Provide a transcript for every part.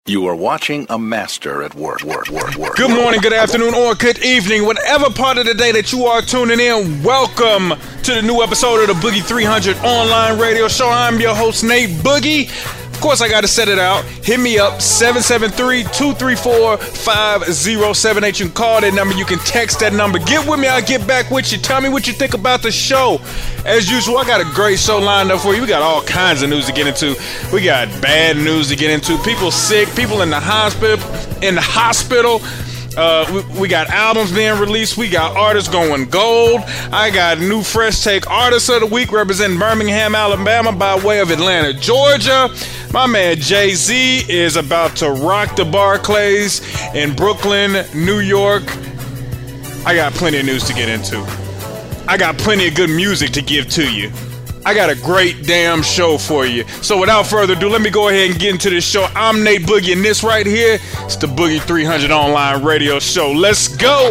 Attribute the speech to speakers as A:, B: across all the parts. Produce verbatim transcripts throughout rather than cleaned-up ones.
A: You are watching a master at work, work, work, work.
B: Good morning, good afternoon, or good evening. Whatever part of the day that you are tuning in, welcome to the new episode of the Boogie three hundred online radio show. I'm your host, Nate Boogie. Of course, I got to set it out. Hit me up, seven seven three, two three four, five zero seven eight. You can call that number. You can text that number. Get with me. I'll get back with you. Tell me what you think about the show. As usual, I got a great show lined up for you. We got all kinds of news to get into. We got bad news to get into. People sick. People in the hospital. In the hospital. Uh, we, we got albums being released. We got artists going gold. I got new Fresh Take Artist of the Week representing Birmingham, Alabama by way of Atlanta, Georgia. My man Jay-Z is about to rock the Barclays in Brooklyn, New York. I got plenty of news to get into. I got plenty of good music to give to you. I got a great damn show for you. So without further ado, let me go ahead and get into this show. I'm Nate Boogie, and this right here is the Boogie three hundred online radio show. Let's go.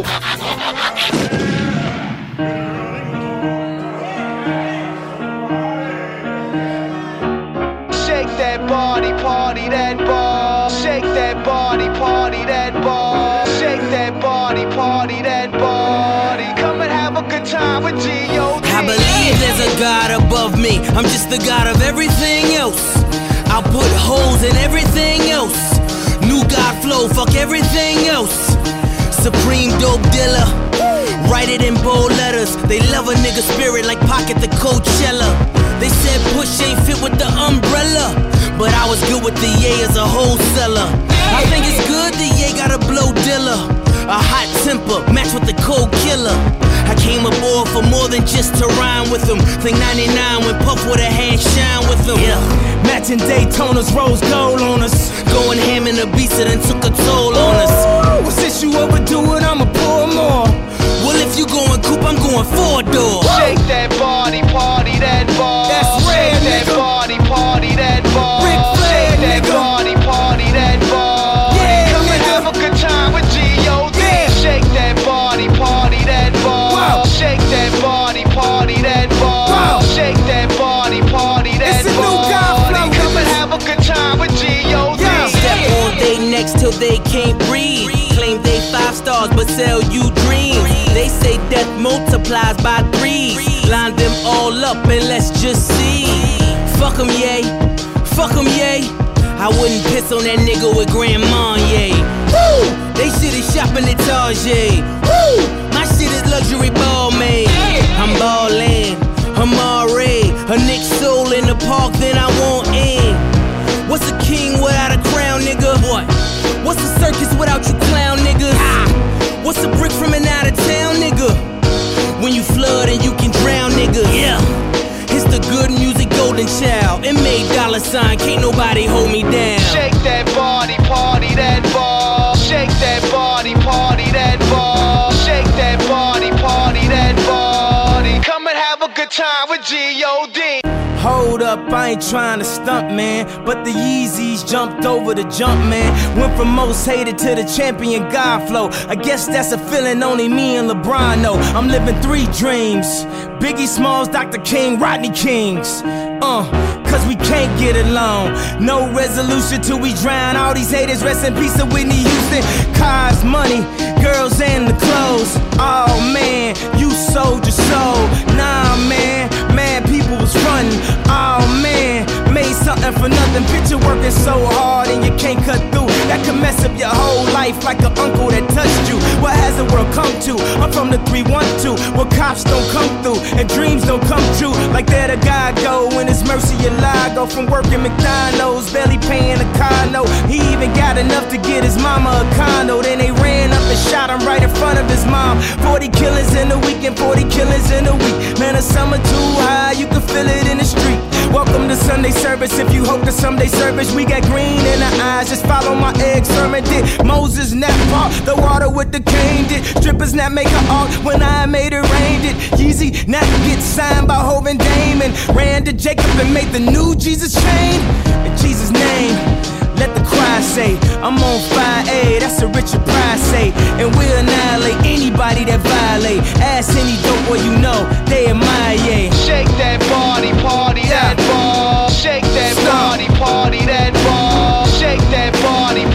C: Shake that body, party that ball. Shake that body, party that ball. Shake that body, party that body. Come and have a good time with G O D.
D: I believe there's a God above me. I'm just the God of everything else. I'll put holes in everything else. New God flow, fuck everything else. Supreme dope dealer. Write it in bold letters. They love a nigga spirit like Pocket the Coachella. They said push ain't fit with the umbrella, but I was good with the Ye as a wholesaler. I think it's good the Ye got a blow dealer. A hot temper, match with the cold killer. I came aboard for more than just to rhyme with them. Think ninety-nine when Puff with a hand shine with them. Yeah. Matching Daytonas, rose gold on us. Going ham in the beats that done took a toll on us. Ooh, since you overdo it, I'ma pour more. Well, if you going coupe, I'm going four door.
C: Shake that body, party that ball.
D: That's rare,
C: Shake that
D: nigga.
C: body, party that ball.
D: Ric Flair,
C: Shake that
D: nigga.
C: body, party that ball.
D: Yeah,
C: Come and
D: nigga.
C: have a good time with G O D.
D: Yeah.
C: Shake that body, party that ball.
D: Wow.
C: Shake that body, party that ball.
D: Wow.
C: Shake that body, party that
D: It's a new
C: ball.
D: God flow,
C: Come and
D: nigga.
C: have a good time with G O D.
D: Yeah. Step on they necks till they can't breathe. Claim they five stars but sell you dreams. They say death multiplies by threes. Line them all up and let's just see. Fuck 'em, yay. Fuck 'em, yay. I wouldn't piss on that nigga with Grandma, yay. Woo! They shit is shopping at Target. Woo! My shit is luxury ball made. I'm ballin', I'm already a Nick soul in the park, then I want in. What's a king without a crown, nigga? What? What's a circus without you clown niggas? Ah. What's a brick from an out of town, nigga? When you flood and you can drown niggas. Yeah. It's the good music golden child. It made dollar sign, can't nobody hold me down.
C: Shake that body, party that ball. Shake that body, party that ball. Shake that body, party that body. Come and have a good time with G O D.
D: Hold up, I ain't trying to stunt, man. But the Yeezys jumped over the jump, man. Went from most hated to the champion God flow. I guess that's a feeling only me and LeBron know. I'm living three dreams. Biggie Smalls, Doctor King, Rodney Kings. Uh, cause we can't get along. No resolution till we drown all these haters. Rest in peace to Whitney Houston. Cars, money, girls, and the clothes. Oh man, you sold your soul. Nah man, mad people was frontin'. Oh man, made something for nothing. Picture working so hard and you can't cut through. That can mess up your whole life like an uncle that touched you. What has the world come to? I'm from the three one two, where cops don't come through and dreams don't come true. Like there the guy go when it's mercy and lie. Go from working McDonald's, barely paying a car note. He even got enough to get his mama a condo. Then they ran up and shot him right in front of his mom. Forty killings in a week and forty killings in a week. Man, the summer too high, you can feel it in the street. Welcome to Sunday service. If you hope to someday service, we got green in our eyes. Just follow my egg sermon. Did Moses not part the water with the cane? Did strippers not make an art when I made it rain? Did Yeezy not get signed by Hov and Damon? Ran to Jacob and made the new Jesus chain? In Jesus' name, let the cry say, I'm on fire, A, that's a Richard Pryor say. And we'll annihilate anybody that violate. Ask any dope boy you know, they admire, yeah.
C: Shake that body, party that ball. Shake that body, party that ball. Shake that body,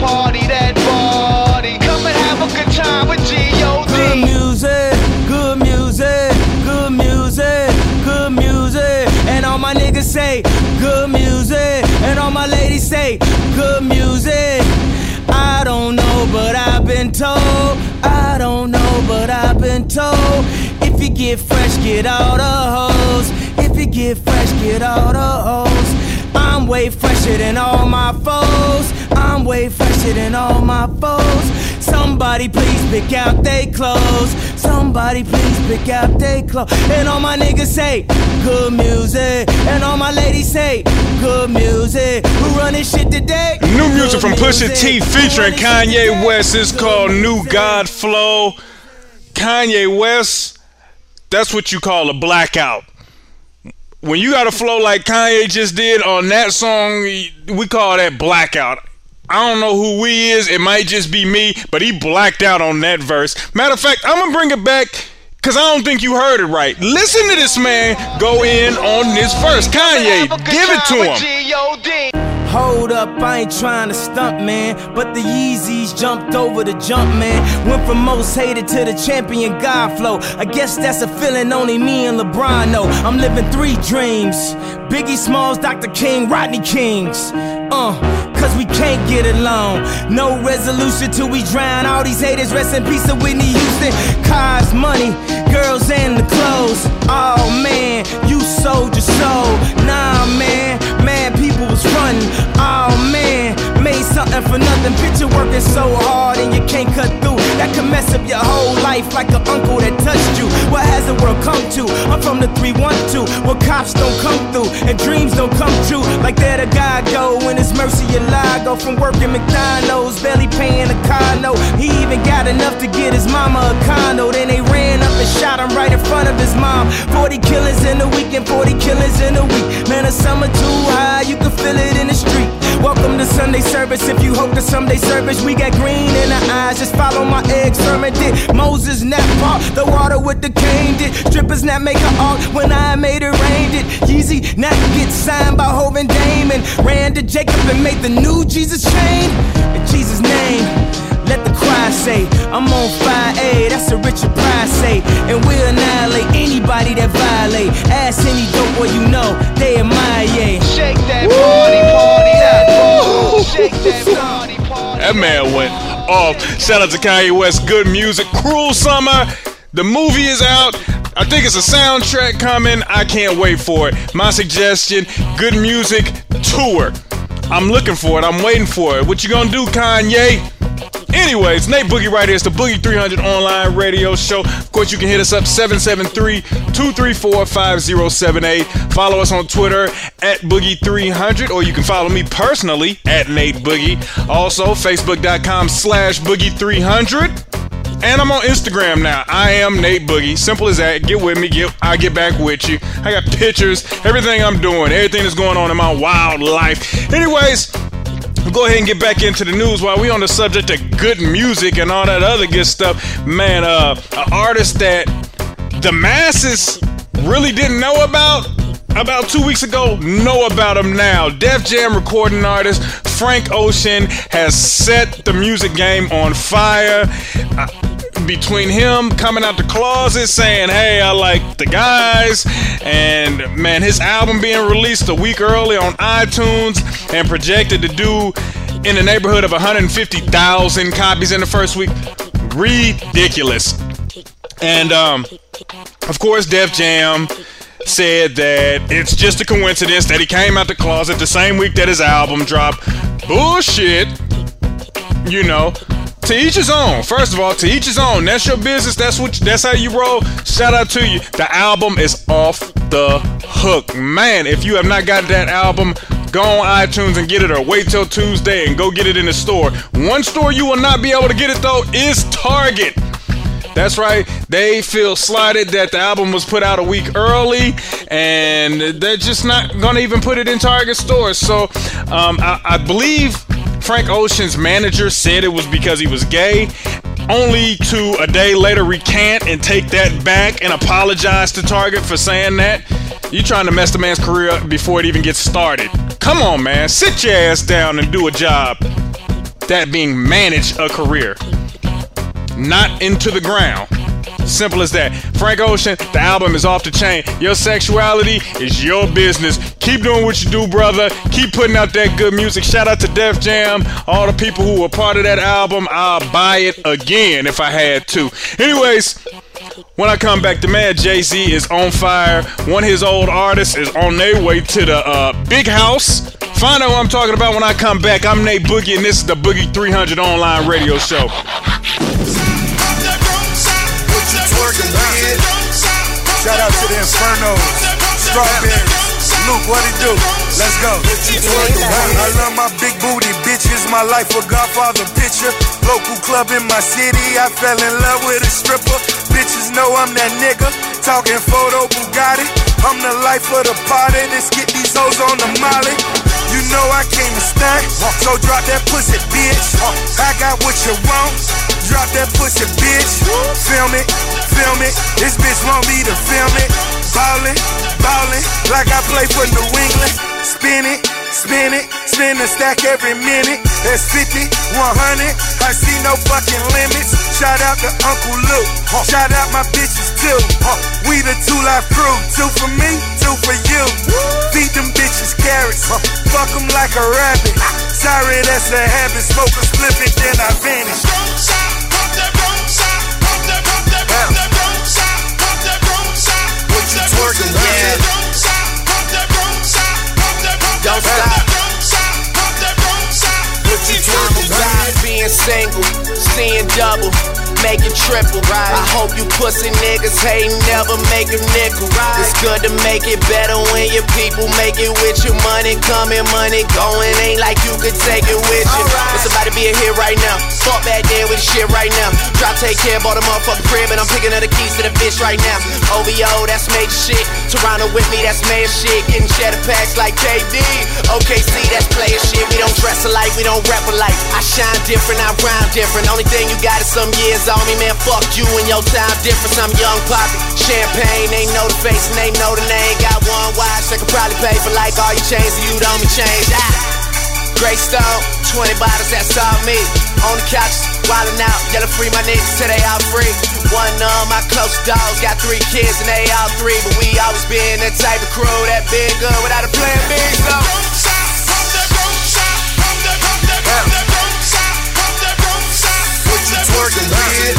D: music. I don't know, but I've been told. I don't know, but I've been told. If you get fresh, get all the hoes. If you get fresh, get all the hoes. I'm way fresher than all my foes. I'm way fresher than all my foes. Somebody please pick out they clothes. Somebody please pick out they clothes. And all my niggas say, good music. And all my ladies say, good music. Who running shit today?
B: New music
D: Good
B: from Pusha
D: music.
B: T featuring Kanye West is called New God Flow. Kanye West, that's what you call a blackout. When you got a flow like Kanye just did on that song, we call that blackout. I don't know who we is. It might just be me, but he blacked out on that verse. Matter of fact, I'm gonna bring it back because I don't think you heard it right. Listen to this man go in on this verse. Kanye, give it to him.
D: Hold up, I ain't trying to stunt, man. But the Yeezys jumped over the jump, man. Went from most hated to the champion God flow. I guess that's a feeling only me and LeBron know. I'm living three dreams. Biggie Smalls, Doctor King, Rodney Kings. Uh, cause we can't get along. No resolution till we drown all these haters. Rest in peace to Whitney Houston. Cars, money, girls, and the clothes. Oh man, you sold your soul. Nah man, man, people was frontin'. Oh man, made something for nothing. Picture working so hard and you can't cut through. That can mess up your whole life like an uncle that touched you. What has the world come to? I'm from the three one two, where cops don't come through and dreams don't come true. Like there the guy go when it's mercy alive. Go from working McDonald's, barely paying a car note. He even got enough to get his mama a condo. Then they ran up and shot him right in front of his mom. Forty killings in a week and forty killings in a week. Man, the summer too high, you can feel it in the street. Welcome to Sunday service. If you hope to someday service, we got green in our eyes. Just follow my egg sermon. Did Moses not part the water with the cane? Did strippers not make an art when I made it rain? Did Yeezy not get signed by Hov and Damon? Ran to Jacob and made the new Jesus chain? In Jesus' name, let the choir say, I'm on fire, A, that's a Richard Pryor say. And we'll annihilate anybody that violate. Ask any dope boy you know, they admire, yeah.
C: Shake that party, party that ball. Shake that party, party.
B: That man went off. Shout out to Kanye West. Good music. Cruel Summer. The movie is out. I think it's a soundtrack coming. I can't wait for it. My suggestion, Good Music Tour. I'm looking for it. I'm waiting for it. What you gonna do, Kanye? Anyways, Nate Boogie right here. It's the Boogie three hundred online radio show. Of course, you can hit us up seven seven three, two three four, five zero seven eight. Follow us on Twitter at Boogie three hundred, or you can follow me personally at Nate Boogie. Also, Facebook.com slash Boogie three hundred. And I'm on Instagram now. I am Nate Boogie. Simple as that. Get with me. Get, I'll get back with you. I got pictures, everything I'm doing, everything that's going on in my wild life. Anyways, we'll go ahead and get back into the news while we on the subject of good music and all that other good stuff. Man, uh, an artist that the masses really didn't know about about two weeks ago, know about him now. Def Jam recording artist Frank Ocean has set the music game on fire. Uh, between him coming out the closet saying, hey, I like the guys, and man, his album being released a week early on iTunes and projected to do in the neighborhood of one hundred fifty thousand copies in the first week. Ridiculous. And um, of course, Def Jam said that it's just a coincidence that he came out the closet the same week that his album dropped. Bullshit. You know, to each his own. First of all, to each his own. That's your business. That's what. That's how you roll. Shout out to you. The album is off the hook, man. If you have not got that album, go on iTunes and get it, or wait till Tuesday and go get it in the store. One store you will not be able to get it though is Target. That's right, they feel slighted that the album was put out a week early, and they're just not gonna even put it in Target stores. So um, I, I believe Frank Ocean's manager said it was because he was gay, only to a day later recant and take that back and apologize to Target for saying that. You trying to mess the man's career before it even gets started. Come on, man, sit your ass down and do a job. That being manage a career, not into the ground. Simple as that. Frank Ocean, the album is off the chain. Your sexuality is your business. Keep doing what you do, brother. Keep putting out that good music. Shout out to Def Jam, all the people who were part of that album. I'll buy it again if I had to. Anyways, when I come back, the man Jay-Z is on fire. One of his old artists is on their way to the uh, big house. Find out what I'm talking about when I come back. I'm Nate Boogie, and this is the Boogie three hundred online radio show.
E: Twerking with. Shout out to the Infernos, Strawberries, Luke, what it do? Let's go. I love my big booty bitches, my life a Godfather picture. Local club in my city, I fell in love with a stripper. Bitches know I'm that nigga, talking photo Bugatti. I'm the life of the party, let's get these hoes on the molly. You know I came to stand, so drop that pussy, bitch. I got what you want, drop that pussy, bitch. Film it, film it, this bitch want me to film it. Ballin', ballin', like I play for New England. Spin it, spin it, spin a stack every minute. That's fifty, one hundred, I see no fucking limits. Shout out to Uncle Luke, shout out my bitches too. We the two life crew, two for me, two for you. Feed them bitches carrots, fuck them like a rabbit. Sorry, that's a habit, smoke a split it, then I vanish. What you twerking, yeah. Don't stop. What you twerking,
F: I'm being single, seeing double, making triple. Right. I hope you pussy niggas hating, never make a nickel. Right. It's good to make it better when your people make it with you. Money coming, money going, ain't like you could take it with you. Right. It's about to be a hit right now. Fuck back there with the shit right now. Drop, take care, bought a motherfucking crib, and I'm picking up the keys to the bitch right now. O V O, that's major shit. Toronto with me, that's mayor shit. Getting cheddar packs like K D. O K C, that's player shit. We don't dress alike, we don't rap alike. I shine different, I rhyme different. Only thing you got is some years on me, man. Fuck you and your time difference. I'm young poppy. Champagne, they know the face and they know the name. Got one watch, they could probably pay for like all your chains. You don't me change. Ah. Greystone, twenty bottles, that's all me. On the couch, wildin' out, yelling free my niggas till they all free. One of my close dogs got three kids and they all three. But we always been that type of crew that been good without a plan B, so.
E: What you twerking, bitch?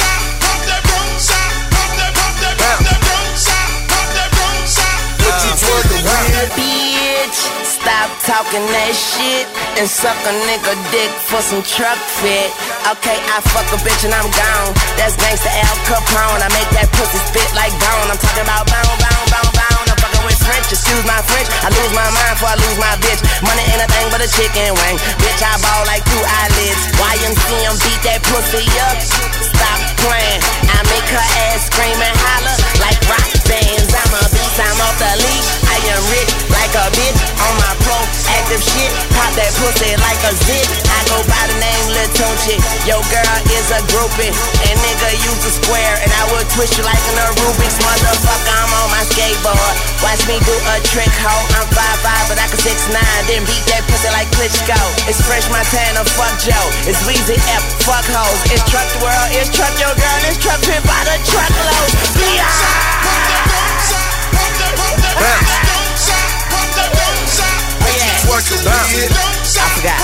E: What you twerking,
G: bitch? Stop talking that shit and suck a nigga dick for some truck fit. Okay, I fuck a bitch and I'm gone. That's gangsta Al Capone. I make that pussy spit like bone. I'm talking about bone, bone, bone, bone. I'm fucking with French, excuse my French. I lose my mind before I lose my bitch. Money ain't a thing but a chicken wing. Bitch, I ball like two eyelids. Y M C M beat that pussy up. Stop playing. I make her ass scream and holler like rock bands. I'm a beast, I'm off the leash. I am rich like a bitch on my pro active shit. Pop that pussy like a zit. I go by the name Lil Tunchi. Yo girl is a groupie, and nigga use a square, and I will twist you like an Rubik's. Motherfucker, I'm on my skateboard. Watch me do a trick, ho. I'm five five, but I can six nine. Then beat that pussy like Klitschko. It's Fresh Montana, fuck Joe. It's Weezy F, fuck hoes. It's Truck the World, it's Truck your girl, it's Truck Pimp by the truckload. Yeah.
E: Twerking, bitch.
G: I forgot.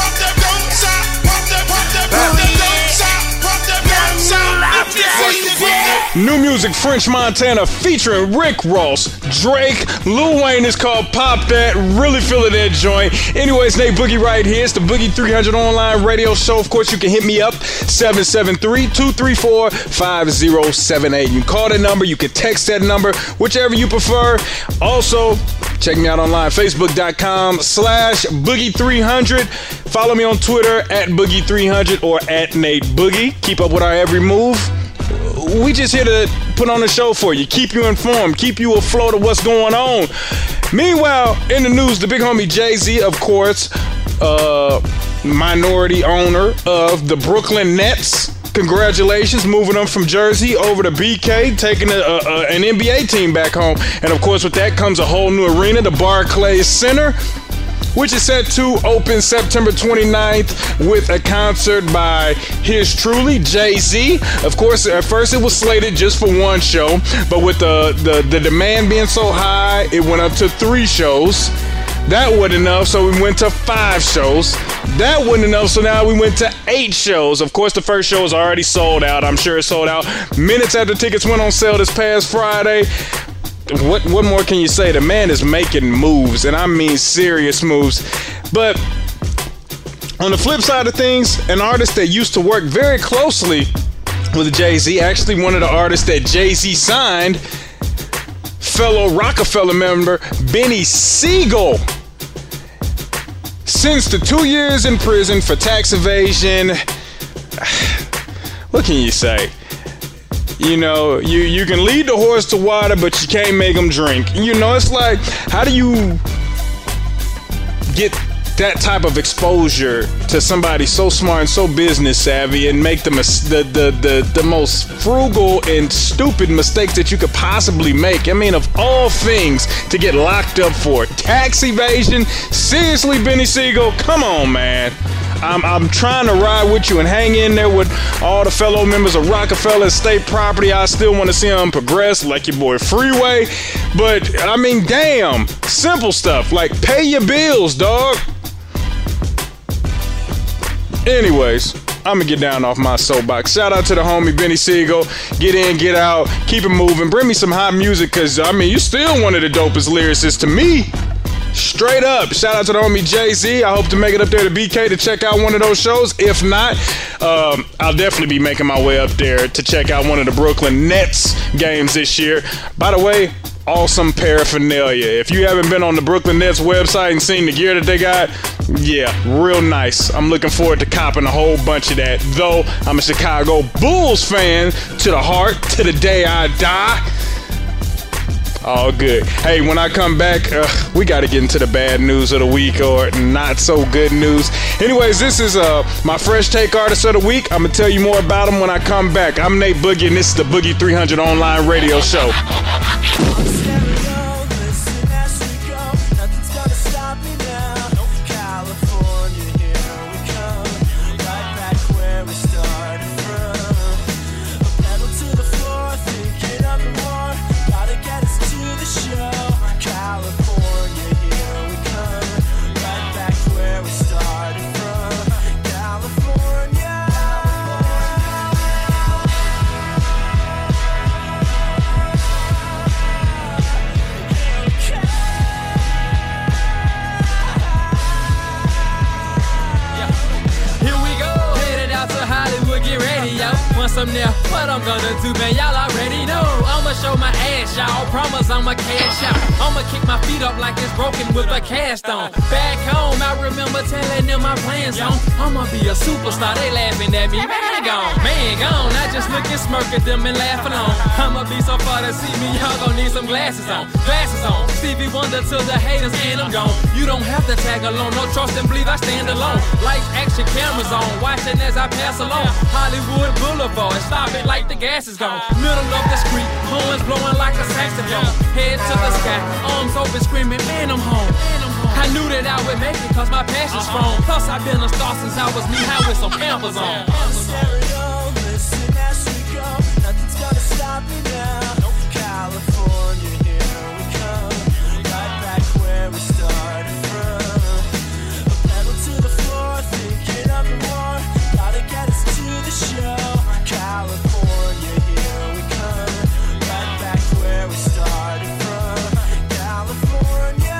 B: New music, French Montana, featuring Rick Ross, Drake, Lil Wayne is called Pop That. Really feeling that joint. Anyways, Nate Boogie right here. It's the Boogie three hundred online radio show. Of course, you can hit me up, seven seven three, two three four, five zero seven eight. You can call that number, you can text that number, whichever you prefer. Also, check me out online, facebook.com slash Boogie three hundred. Follow me on Twitter at Boogie three hundred or at Nate Boogie. Keep up with our every move. We just here to put on a show for you, keep you informed, keep you afloat of what's going on. Meanwhile, in the news, the big homie Jay-Z, of course, uh, minority owner of the Brooklyn Nets. Congratulations, moving them from Jersey over to B K, taking a, a, an N B A team back home. And of course, with that comes a whole new arena, the Barclays Center. which is set to open September twenty-ninth with a concert by his truly, Jay-Z. Of course, at first it was slated just for one show, but with the, the, the demand being so high, it went up to three shows. That wasn't enough, so we went to five shows. That wasn't enough, so now we went to eight shows. Of course, the first show was already sold out. I'm sure it sold out minutes after tickets went on sale this past Friday. What what more can you say? The man is making moves, and I mean serious moves. But on the flip side of things, an artist that used to work very closely with Jay-Z, actually one of the artists that Jay-Z signed, fellow Rockefeller member Benny Siegel, sentenced to two years in prison for tax evasion. What can you say? You know, you, you can lead the horse to water, but you can't make him drink. You know, it's like, how do you get that type of exposure to somebody so smart and so business savvy and make the, the, the, the, the most frugal and stupid mistakes that you could possibly make? I mean, of all things to get locked up for, tax evasion? Seriously, Benny Siegel? Come on, man. I'm, I'm trying to ride with you and hang in there with all the fellow members of Rockefeller State Property. I still want to see them progress like your boy Freeway. But, I mean, damn. Simple stuff like pay your bills, dog. Anyways, I'm gonna get down off my soapbox. Shout out to the homie Benny Siegel. Get in, get out, keep it moving. Bring me some hot music, cause I mean, you're still one of the dopest lyricists to me. Straight up. Shout out to the homie Jay-Z. I hope to make it up there to B K to check out one of those shows. If not, um, I'll definitely be making my way up there to check out one of the Brooklyn Nets games this year. By the way, awesome paraphernalia. If you haven't been on the Brooklyn Nets website and seen the gear that they got, yeah, real nice. I'm looking forward to copping a whole bunch of that. Though I'm a Chicago Bulls fan to the heart, to the day I die. All good. Hey, when I come back, uh, we got to get into the bad news of the week, or not so good news. Anyways, this is uh, my fresh take artist of the week. I'm going to tell you more about him when I come back. I'm Nate Boogie, and this is the Boogie three hundred Online Radio Show.
H: Some there, what I'm gonna do, man, y'all already know. I'ma show my ass, y'all. Promise I'ma cash out. I'ma kick my feet up like it's broken with a cast on. Back home, I remember telling them my plans on. I'ma be a superstar, they laughing at me. Man gone, man gone. I just look and smirk at them and laugh along. I'ma be so far to see me, y'all gon' need some glasses on. Glasses on, Stevie Wonder till the haters and I'm gone. You don't have to tag along, no trust and believe I stand alone. Lights, action, cameras on, watching as I pass along. Hollywood Boulevard. Stop it like the gas is gone. Middle of the street, horns blowing like a saxophone. Head to the sky, arms open screaming, man, I'm home. I knew that I would make it cause my passion's strong. Plus I've been a star since I was knee-high with some Pampers on.
I: Stereo, listen as we go. Nothing's gonna stop me now. California, here we come. Right back where we started from. A pedal to the floor, thinking of the war. Gotta get us to the show. California, here we come. Right back where we started from. California.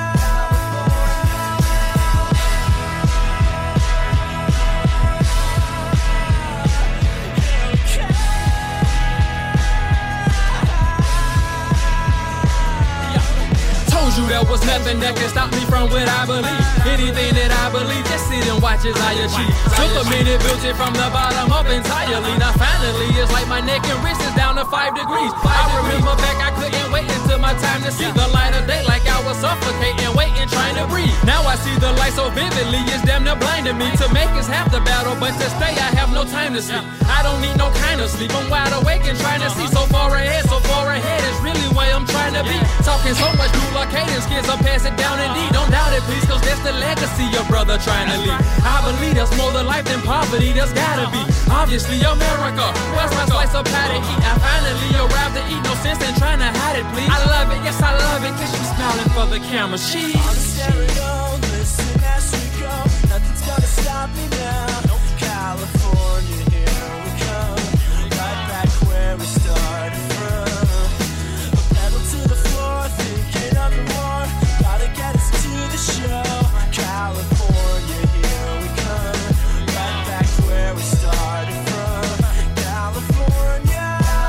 H: Told you there was nothing that can stop me from what I believe. Anything that I believe, just sit and watch as I achieve. Took a minute, built it from the bottom up entirely. Now finally, it's like my neck and wrist is down to five degrees. I remember back, I couldn't wait until my time to see the light of day, like I was suffocating, waiting, trying to breathe. Now I see the light so vividly, it's damn near blinding me. To make is half the battle, but to stay I have no no time to sleep. I don't need no kind of sleep. I'm wide awake and trying to see so far ahead, so far ahead is really where I'm trying to be. Talking so much new like cadence, kids, I'll pass it down indeed. Don't doubt it, please, cause that's the legacy your brother trying to leave. I believe there's more to life than poverty, there's gotta be. Obviously, America, where's my slice of pie to eat? I finally arrived to eat, no sense in trying to hide it, please. I love it, yes, I love it, cause you smiling for the camera. She's
I: on the stereo, listen as we go. Nothing's gonna stop me now. California, here we come. Right back where we started from. A pedal to the floor, thinking of the war. Gotta get us to the show. California, here we come. Right back where we started from. California.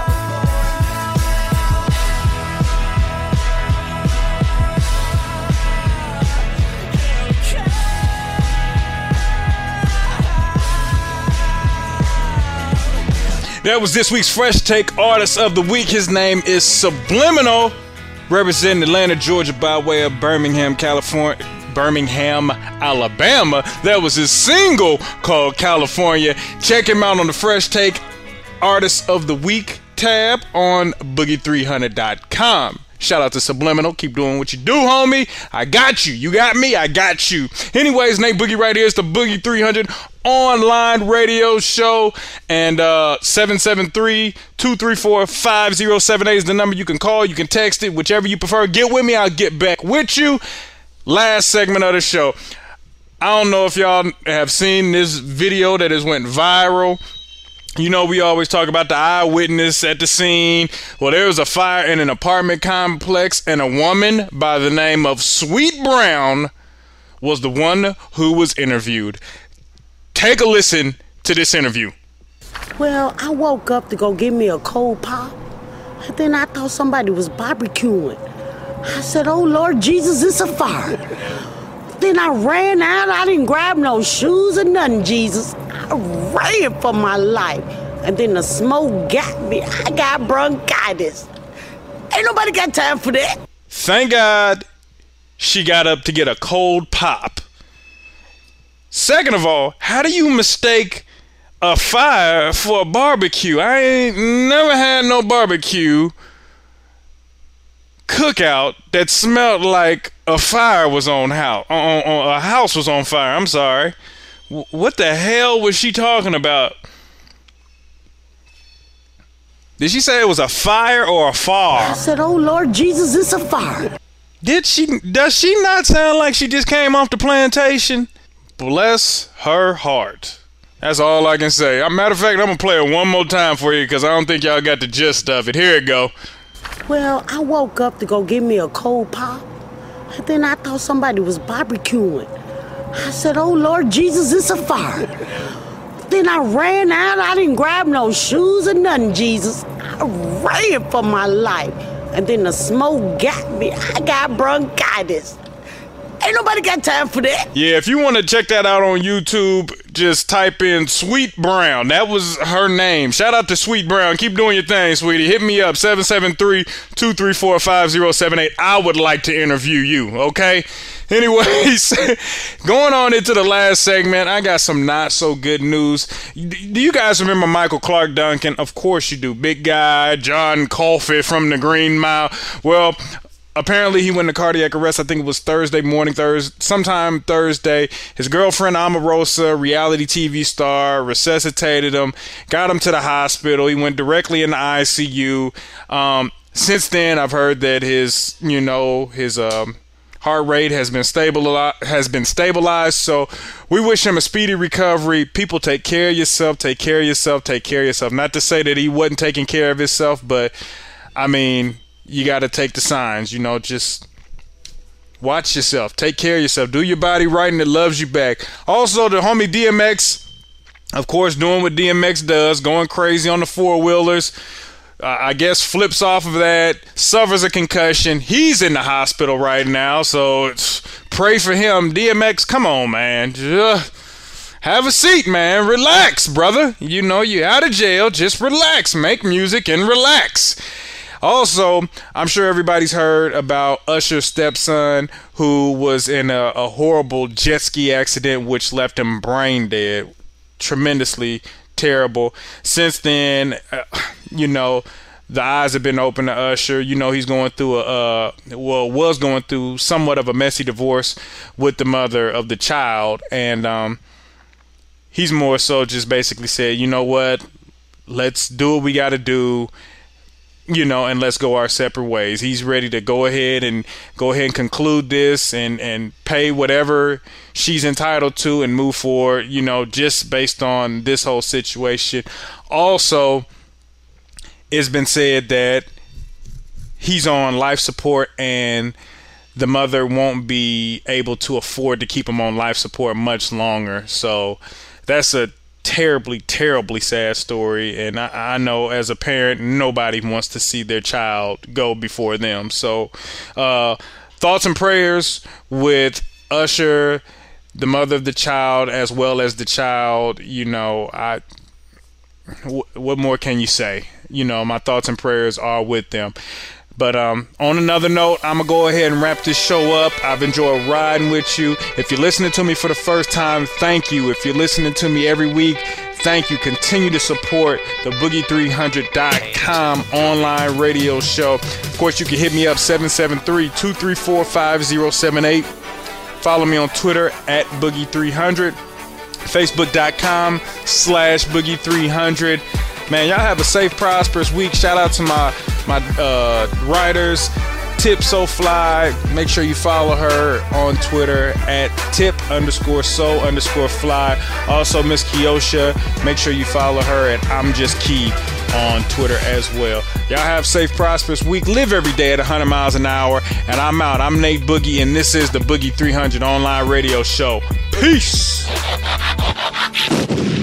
B: That was this week's Fresh Take Artist of the Week. His name is Subliminal, representing Atlanta, Georgia by way of Birmingham, California. Birmingham, Alabama. That was his single called California. Check him out on the Fresh Take Artist of the Week tab on boogie three hundred dot com. Shout out to Subliminal. Keep doing what you do, homie. I got you. You got me. I got you. Anyways, Nate Boogie right here. It's the Boogie three hundred online radio show. And uh, seven seven three, two three four, five zero seven eight is the number you can call. You can text it, whichever you prefer. Get with me. I'll get back with you. Last segment of the show. I don't know if y'all have seen this video that has went viral. You know, we always talk about the eyewitness at the scene. Well, there was a fire in an apartment complex, and a woman by the name of Sweet Brown was the one who was interviewed. Take a listen to this interview.
J: Well, I woke up to go get me a cold pop, and then I thought somebody was barbecuing. I said, oh, Lord Jesus, it's a fire. Then I ran out. I didn't grab no shoes or nothing, Jesus. I ran for my life. And then the smoke got me. I got bronchitis. Ain't nobody got time for that.
B: Thank God she got up to get a cold pop. Second of all, how do you mistake a fire for a barbecue? I ain't never had no barbecue cookout that smelled like a fire was on house. On, on, a house was on fire. I'm sorry. W- what the hell was she talking about? Did she say it was a fire or a fire?
J: I said, oh, Lord Jesus, it's a fire.
B: Did she? Does she not sound like she just came off the plantation? Bless her heart. That's all I can say. As a matter of fact, I'm going to play it one more time for you because I don't think y'all got the gist of it. Here it go.
J: Well, I woke up to go get me a cold pop, and then I thought somebody was barbecuing. I said, oh, Lord Jesus, it's a fire. Then I ran out. I didn't grab no shoes or nothing, Jesus. I ran for my life. And then the smoke got me. I got bronchitis. Ain't nobody got time for that.
B: Yeah, if you want to check that out on YouTube, just type in Sweet Brown. That was her name. Shout out to Sweet Brown. Keep doing your thing, sweetie. Hit me up, seven seven three, two three four, five zero seven eight. I would like to interview you, okay? Anyways, going on into the last segment, I got some not so good news. Do you guys remember Michael Clark Duncan? Of course you do. Big guy, John Coffey from the Green Mile. Well, apparently he went into cardiac arrest. I think it was Thursday morning, Thursday, sometime Thursday. His girlfriend, Omarosa, reality T V star, resuscitated him, got him to the hospital. He went directly in the I C U. Um, since then, I've heard that his, you know, his um, heart rate has been stabilized. Has been stabilized. So we wish him a speedy recovery. People, take care of yourself. Take care of yourself. Take care of yourself. Not to say that he wasn't taking care of himself, but I mean, you got to take the signs, you know, just watch yourself, take care of yourself, do your body right, and it loves you back. Also, the homie D M X, of course, doing what D M X does, going crazy on the four-wheelers. Uh, I guess flips off of that, suffers a concussion. He's in the hospital right now, so it's, pray for him. D M X, come on, man. Just have a seat, man. Relax, brother. You know, you're out of jail. Just relax. Make music and relax. Also, I'm sure everybody's heard about Usher's stepson, who was in a, a horrible jet ski accident which left him brain dead. Tremendously terrible. Since then, uh, you know, the eyes have been open to Usher. You know, he's going through a, uh, well, was going through somewhat of a messy divorce with the mother of the child. And um, he's more so just basically said, you know what, let's do what we got to do, you know, and let's go our separate ways. He's ready to go ahead and go ahead and conclude this and, and pay whatever she's entitled to and move forward, you know, just based on this whole situation. Also, it's been said that he's on life support and the mother won't be able to afford to keep him on life support much longer. So that's a terribly, terribly sad story. And I, I know as a parent, nobody wants to see their child go before them. So uh, thoughts and prayers with Usher, the mother of the child, as well as the child. You know, I. W- what more can you say? You know, my thoughts and prayers are with them. But um, on another note, I'm going to go ahead and wrap this show up. I've enjoyed riding with you. If you're listening to me for the first time, thank you. If you're listening to me every week, thank you. Continue to support the boogie three hundred dot com online radio show. Of course, you can hit me up, seven seven three, two three four, five zero seven eight. Follow me on Twitter at boogie three hundred. Facebook.com slash boogie three hundred. Man, y'all have a safe, prosperous week. Shout out to my my uh, writers, Tip So Fly. Make sure you follow her on Twitter at tip underscore so underscore fly. Also, Miss Kiosha. Make sure you follow her at I'm Just Key on Twitter as well. Y'all have a safe, prosperous week. Live every day at one hundred miles an hour. And I'm out. I'm Nate Boogie, and this is the Boogie three hundred online radio show. Peace.